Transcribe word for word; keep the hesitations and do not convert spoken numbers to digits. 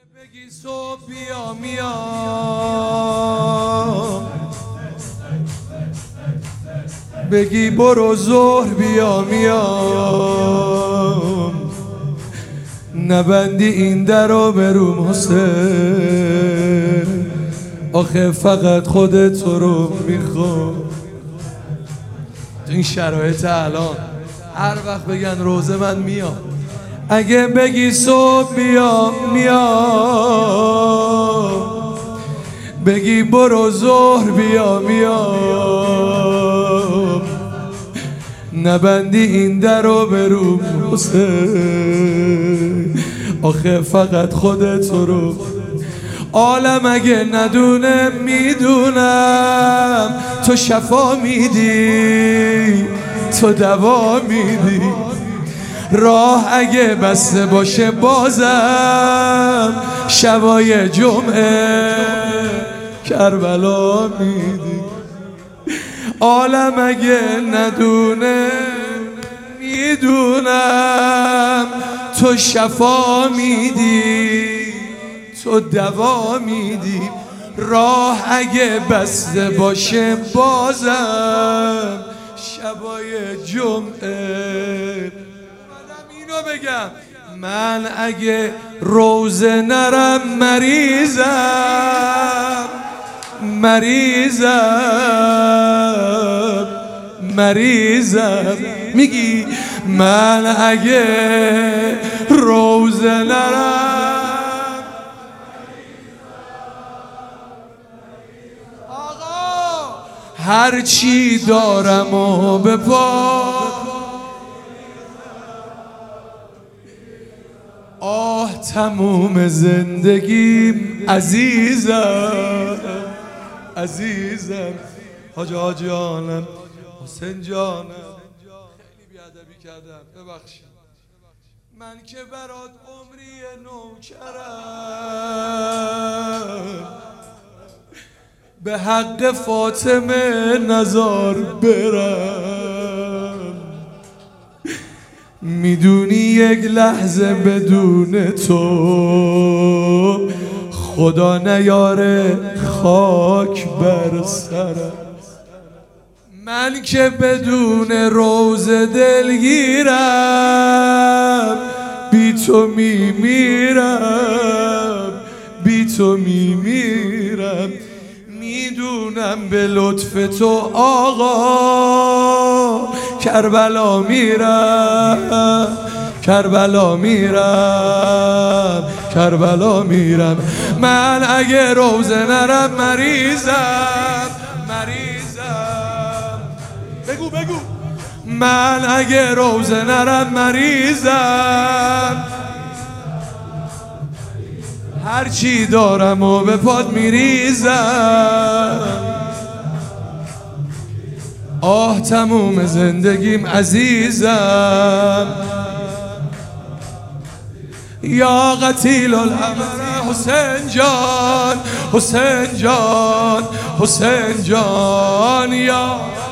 بگی صبح بیا میام، بگی برو ظهر بیا میام، نبندی این در رو بروم حسین، آخه فقط خودت تو رو میخوام. تو این شرایط الان هر وقت بگن روزه من میام، اگه بگی صبح بیا میام، بگی برو ظهر بیا میام، نبندی این در رو بروم حسین، آخه فقط خودت تو رو. عالم اگه ندونه میدونم، تو شفا میدی تو دوا میدی، راه اگه بسته باشه بازم شبای جمعه کربلا میدی. عالم اگه ندونه میدونم، تو شفا میدی تو دوا میدی، راه اگه بسته باشه بازم شبای جمعه. منم اینو بگم، من اگه روزه نرم مریضم مریضم مریضم. میگی من اگه روزه نرم، آقا هر چی دارم و به پا، آه تموم زندگیم عزیزم عزیزم. حاج حاج جانم حسین جانم، خیلی بیادبی کردم ببخشید، من که برات عمری نوکرم، به حق فاطمه نزار برم، میدونی یک لحظه بدون تو خدا نیاره خاک بر سرم. من که بدون روزه دلگیرم، بی تو میمیرم بی تو میمیرم. میدونم به لطف تو آقا کربلا میرم کربلا میرم کربلا میرم. من اگه روزه نرم مریضم مریضم. بگو بگو. من اگه روزه نرم مریضم، هرچی دارم و به پاد میریزم، آه تموم زندگیم عزیزم. یا قتیل الامر حسین جان حسین جان حسین جان یا